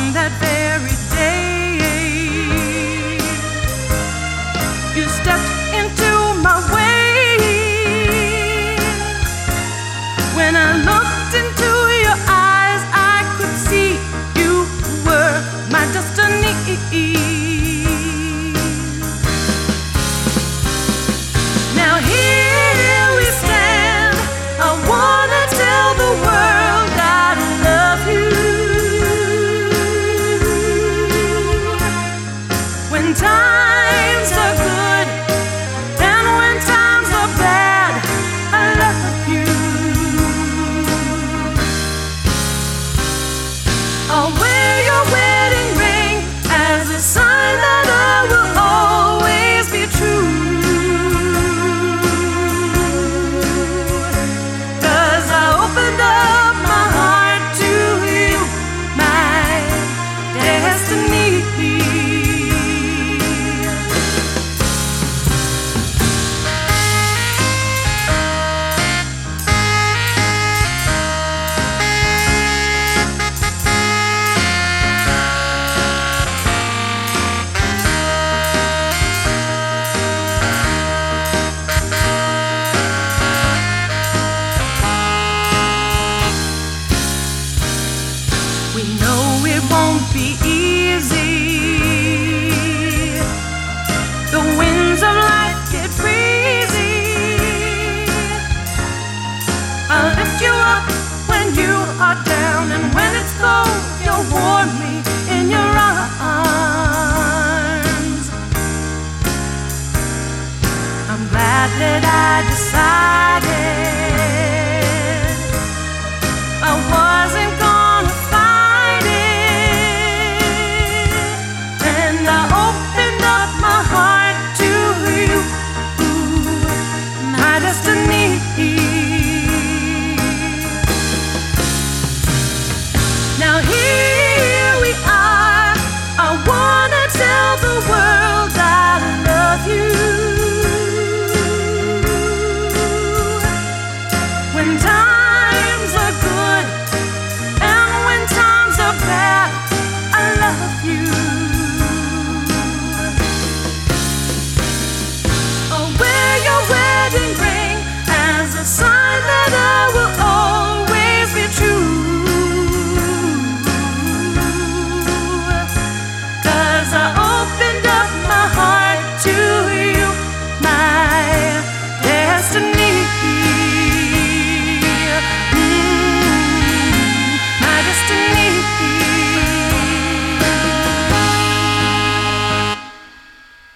on that very day, you stepped into my way. When I looked into your eyes, I could see you were my destiny. Now here we stand. I wanna tell the world I love you. When times are good and when times are bad, I love you. I'll wear your wedding ring as a sign that I will always be true. 'Cause I opened up my heart to you, my destiny. We know it won't be easy,